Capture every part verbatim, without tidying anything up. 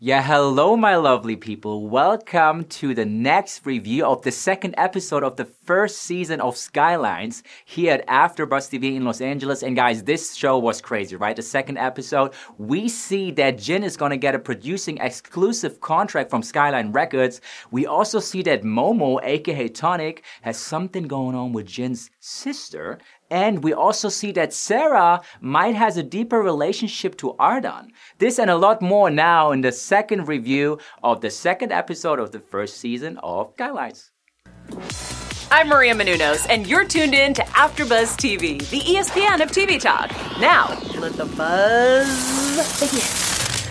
Yeah, hello, my lovely people. Welcome to the next review of the second episode of the first season of Skylines here at AfterBuzz T V in Los Angeles. And guys, this show was crazy, right? The second episode, we see that Jin is gonna get a producing exclusive contract from Skyline Records. We also see that Momo, aka Tonic, has something going on with Jin's sister. And we also see that Sarah might has a deeper relationship to Ardan. This and a lot more now in the second review of the second episode of the first season of Skylines. I'm Maria Menounos, and you're tuned in to AfterBuzz T V, the E S P N of T V talk. Now, let the buzz begin.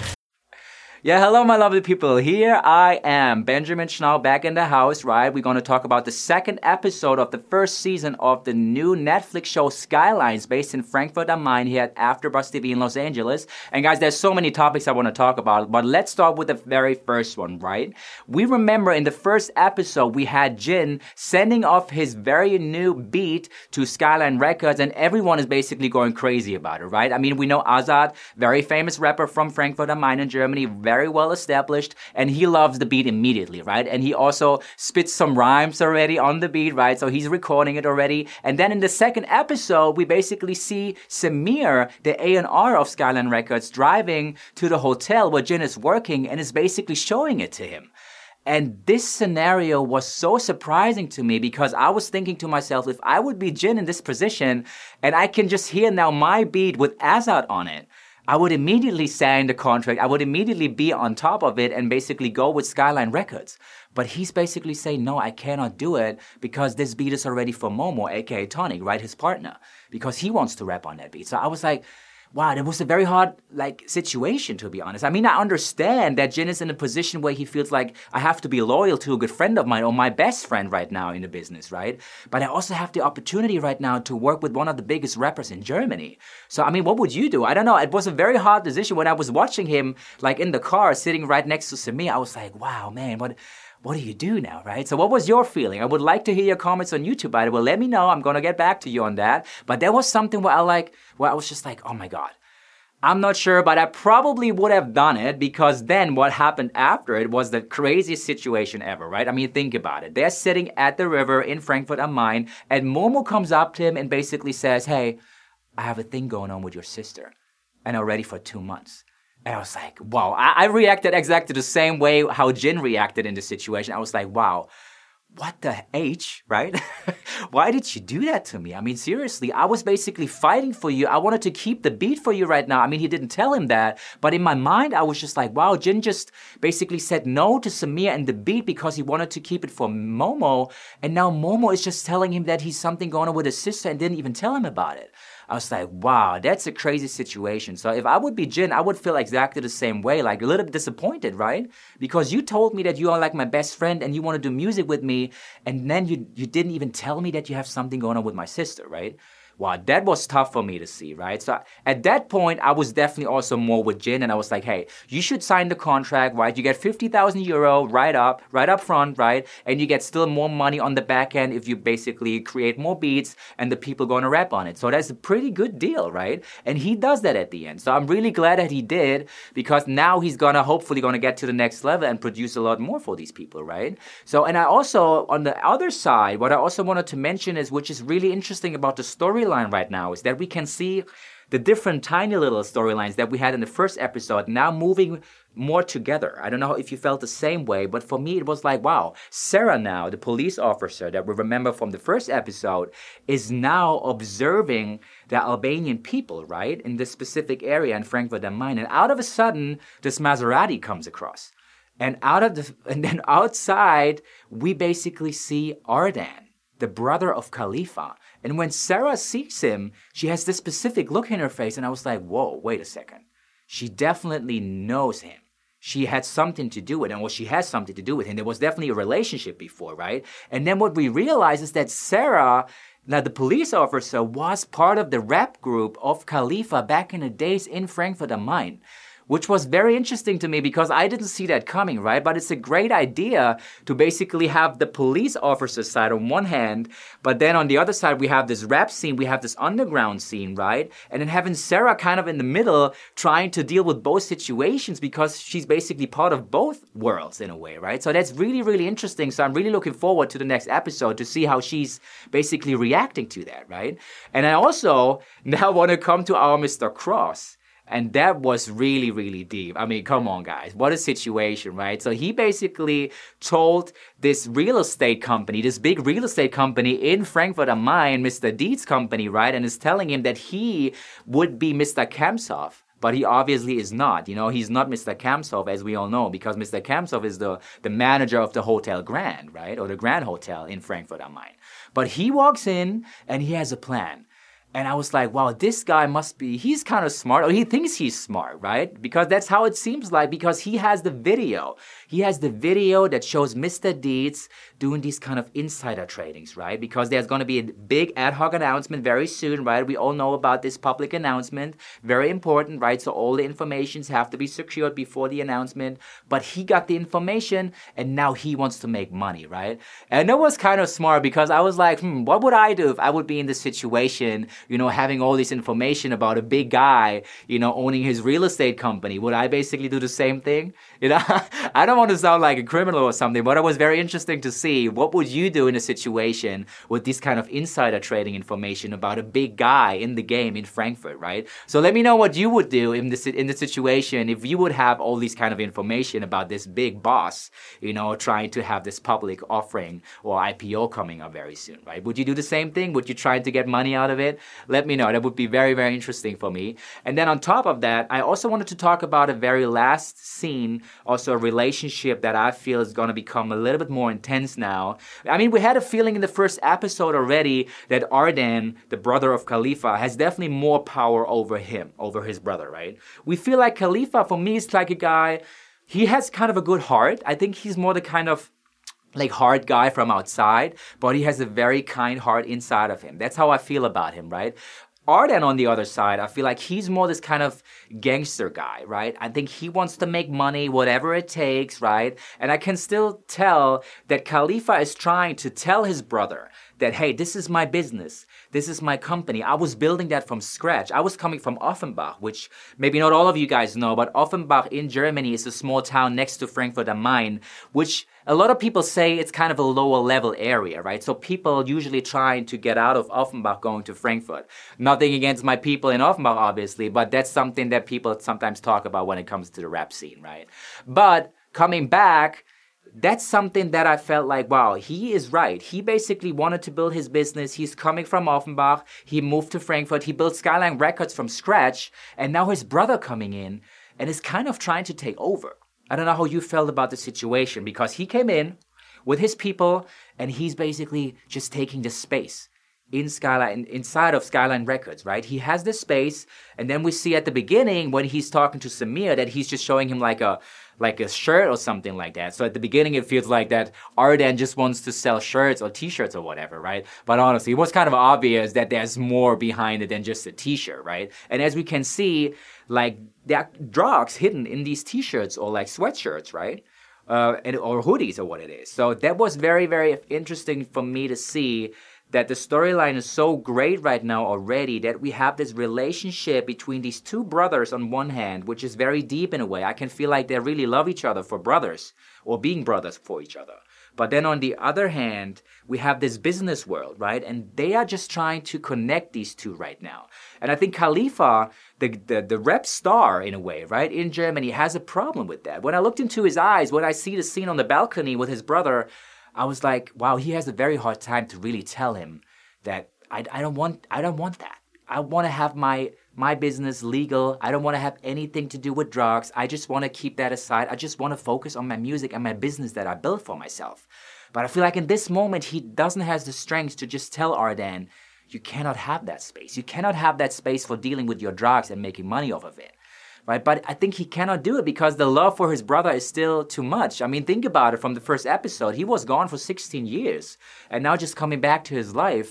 Yeah, hello, my lovely people. Here I am, Benjamin Schnall, back in the house, right? We're going to talk about the second episode of the first season of the new Netflix show Skylines, based in Frankfurt am Main here at AfterBuzz T V in Los Angeles. And guys, there's so many topics I want to talk about, but let's start with the very first one, right? We remember in the first episode, we had Jin sending off his very new beat to Skyline Records, and everyone is basically going crazy about it, right? I mean, we know Azad, very famous rapper from Frankfurt am Main in Germany, very well established, and he loves the beat immediately, right? And he also spits some rhymes already on the beat, right? So he's recording it already. And then in the second episode, we basically see Samir, the A and R of Skyline Records, driving to the hotel where Jin is working and is basically showing it to him. And this scenario was so surprising to me because I was thinking to myself, if I would be Jin in this position and I can just hear now my beat with Azad on it, I would immediately sign the contract. I would immediately be on top of it and basically go with Skyline Records. But he's basically saying, no, I cannot do it because this beat is already for Momo, aka Tonic, right? His partner, because he wants to rap on that beat. So I was like, wow, it was a very hard, like, situation, to be honest. I mean, I understand that Jin is in a position where he feels like I have to be loyal to a good friend of mine or my best friend right now in the business, right? But I also have the opportunity right now to work with one of the biggest rappers in Germany. So, I mean, what would you do? I don't know. It was a very hard decision. When I was watching him, like, in the car, sitting right next to Samir, I was like, wow, man, what... What do you do now, right? So what was your feeling? I would like to hear your comments on YouTube, by the way. Let me know. I'm going to get back to you on that. But there was something where I like, where I was just like, oh my God. I'm not sure, but I probably would have done it because then what happened after it was the craziest situation ever, right? I mean, think about it. They're sitting at the river in Frankfurt am Main, and Momo comes up to him and basically says, hey, I have a thing going on with your sister, and already for two months. And I was like, wow. I, I reacted exactly the same way how Jin reacted in this situation. I was like, wow, what the H, right? Why did you do that to me? I mean, seriously, I was basically fighting for you. I wanted to keep the beat for you right now. I mean, he didn't tell him that. But in my mind, I was just like, wow, Jin just basically said no to Samir and the beat because he wanted to keep it for Momo. And now Momo is just telling him that he's something going on with his sister and didn't even tell him about it. I was like, wow, that's a crazy situation. So if I would be Jin, I would feel exactly the same way, like a little bit disappointed, right? Because you told me that you are like my best friend and you want to do music with me, and then you you didn't even tell me that you have something going on with my sister, right? Wow, that was tough for me to see, right? So at that point, I was definitely also more with Jin, and I was like, hey, you should sign the contract, right? You get fifty thousand euro right up, right up front, right? And you get still more money on the back end if you basically create more beats and the people going to rap on it. So that's a pretty good deal, right? And he does that at the end. So I'm really glad that he did, because now he's going to hopefully going to get to the next level and produce a lot more for these people, right? So, and I also, on the other side, what I also wanted to mention is, which is really interesting about the storyline right now, is that we can see the different tiny little storylines that we had in the first episode now moving more together. I don't know if you felt the same way, but for me it was like, wow, Sarah now, the police officer that we remember from the first episode, is now observing the Albanian people, right, in this specific area in Frankfurt am Main, and out of a sudden this Maserati comes across, and out of the and then outside we basically see Ardan, the brother of Khalifa. And when Sarah sees him, she has this specific look in her face, and I was like, whoa, wait a second. She definitely knows him. She had something to do with him, or she has something to do with him. There was definitely a relationship before, right? And then what we realize is that Sarah, now the police officer, was part of the rap group of Khalifa back in the days in Frankfurt am Main. which was very interesting to me because I didn't see that coming, right? But it's a great idea to basically have the police officer side on one hand, but then on the other side, we have this rap scene, we have this underground scene, right? And then having Sarah kind of in the middle trying to deal with both situations because she's basically part of both worlds in a way, right? So that's really, really interesting. So I'm really looking forward to the next episode to see how she's basically reacting to that, right? And I also now want to come to our Mister Cross. And that was really, really deep. I mean, come on, guys. What a situation, right? So he basically told this real estate company, this big real estate company in Frankfurt am Main, Mister Dietz company, right? And is telling him that he would be Mister Kemsov. But he obviously is not. You know, he's not Mister Kemsov, as we all know, because Mister Kemsov is the, the manager of the Hotel Grand, right? Or the Grand Hotel in Frankfurt am Main. But he walks in and he has a plan. And I was like, wow, this guy must be, he's kind of smart, or he thinks he's smart, right? Because that's how it seems like, because he has the video. He has the video that shows Mister Dietz doing these kind of insider tradings, right? Because there's going to be a big ad hoc announcement very soon, right? We all know about this public announcement. Very important, right? So all the informations have to be secured before the announcement. But he got the information, and now he wants to make money, right? And that was kind of smart, because I was like, hmm, what would I do if I would be in this situation? You know, having all this information about a big guy, you know, owning his real estate company. Would I basically do the same thing? You know, I don't want to sound like a criminal or something, but it was very interesting to see what would you do in a situation with this kind of insider trading information about a big guy in the game in Frankfurt, right? So let me know what you would do in this in the situation if you would have all these kind of information about this big boss, you know, trying to have this public offering or I P O coming up very soon, right? Would you do the same thing? Would you try to get money out of it? Let me know. That would be very, very interesting for me. And then on top of that, I also wanted to talk about a very last scene, also a relationship that I feel is going to become a little bit more intense now. I mean, we had a feeling in the first episode already that Arden, the brother of Khalifa, has definitely more power over him, over his brother, right? We feel like Khalifa, for me, is like a guy, he has kind of a good heart. I think he's more the kind of like hard guy from outside, but he has a very kind heart inside of him. That's how I feel about him, right? Arden, on the other side, I feel like he's more this kind of gangster guy, right? I think he wants to make money, whatever it takes, right? And I can still tell that Khalifa is trying to tell his brother that, hey, this is my business. This is my company. I was building that from scratch. I was coming from Offenbach, which maybe not all of you guys know, but Offenbach in Germany is a small town next to Frankfurt am Main, which a lot of people say it's kind of a lower level area, right? So people usually trying to get out of Offenbach going to Frankfurt. Nothing against my people in Offenbach, obviously, but that's something that people sometimes talk about when it comes to the rap scene, right? But coming back, that's something that I felt like, wow, he is right. He basically wanted to build his business. He's coming from Offenbach. He moved to Frankfurt. He built Skyline Records from scratch. And now his brother coming in and is kind of trying to take over. I don't know how you felt about the situation, because he came in with his people and he's basically just taking the space in Skyline, inside of Skyline Records, right? He has this space, and then we see at the beginning when he's talking to Samir that he's just showing him like a like a shirt or something like that. So at the beginning it feels like that Arden just wants to sell shirts or t-shirts or whatever, right? But honestly, it was kind of obvious that there's more behind it than just a t-shirt, right? And as we can see, like there are drugs hidden in these t-shirts or like sweatshirts, right? Uh, and, or hoodies or what it is. So that was very, very interesting for me to see that the storyline is so great right now already that we have this relationship between these two brothers on one hand, which is very deep in a way. I can feel like they really love each other for brothers or being brothers for each other. But then on the other hand, we have this business world, right? And they are just trying to connect these two right now. And I think Khalifa, the, the, the rap star in a way, right, in Germany has a problem with that. When I looked into his eyes, when I see the scene on the balcony with his brother, I was like, wow, he has a very hard time to really tell him that I, I don't want I don't want that. I want to have my my business legal. I don't want to have anything to do with drugs. I just want to keep that aside. I just want to focus on my music and my business that I built for myself. But I feel like in this moment, he doesn't have the strength to just tell Arden, you cannot have that space. You cannot have that space for dealing with your drugs and making money off of it. Right? But I think he cannot do it because the love for his brother is still too much. I mean, think about it from the first episode. He was gone for sixteen years and now just coming back to his life.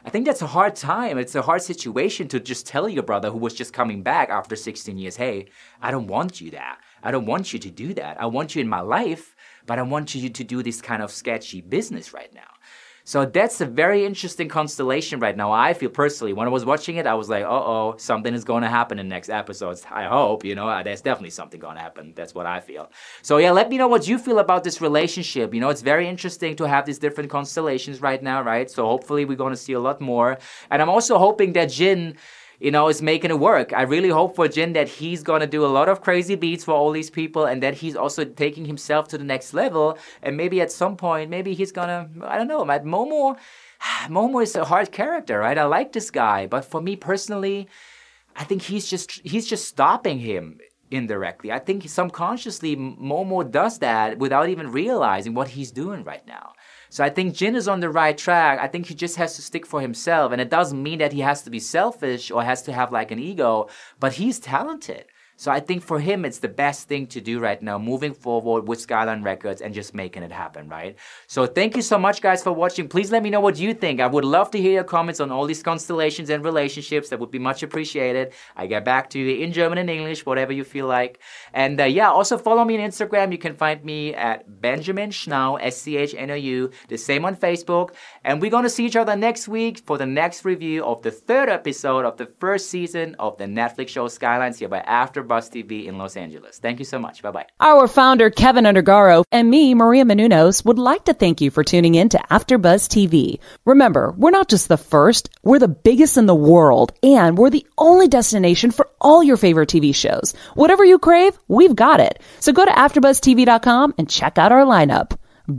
I think that's a hard time. It's a hard situation to just tell your brother who was just coming back after sixteen years, hey, I don't want you that. I don't want you to do that. I want you in my life, but I want you to do this kind of sketchy business right now. So that's a very interesting constellation right now. I feel personally, when I was watching it, I was like, uh-oh, something is going to happen in the next episodes. I hope, you know, there's definitely something going to happen. That's what I feel. So yeah, let me know what you feel about this relationship. You know, it's very interesting to have these different constellations right now, right? So hopefully we're going to see a lot more. And I'm also hoping that Jin, you know, is making it work. I really hope for Jin that he's going to do a lot of crazy beats for all these people and that he's also taking himself to the next level. And maybe at some point, maybe he's going to, I don't know, at Momo, Momo is a hard character, right? I like this guy. But for me personally, I think he's just, he's just stopping him indirectly. I think subconsciously Momo does that without even realizing what he's doing right now. So I think Jin is on the right track. I think he just has to stick for himself. And it doesn't mean that he has to be selfish or has to have like an ego, but he's talented. So I think for him, it's the best thing to do right now, moving forward with Skyline Records and just making it happen, right? So thank you so much, guys, for watching. Please let me know what you think. I would love to hear your comments on all these constellations and relationships. That would be much appreciated. I get back to you in German and English, whatever you feel like. And uh, yeah, also follow me on Instagram. You can find me at Benjamin Schnou, S C H N O U, the same on Facebook. And we're going to see each other next week for the next review of the third episode of the first season of the Netflix show Skylines here by AfterBuzz T V in Los Angeles. Thank you so much. Bye-bye. Our founder, Kevin Undergaro, and me, Maria Menounos, would like to thank you for tuning in to AfterBuzz T V. Remember, we're not just the first, we're the biggest in the world, and we're the only destination for all your favorite T V shows. Whatever you crave, we've got it. So go to after buzz T V dot com and check out our lineup.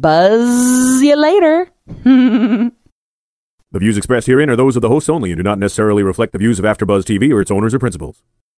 Buzz you later. The views expressed herein are those of the hosts only and do not necessarily reflect the views of AfterBuzz T V or its owners or principals.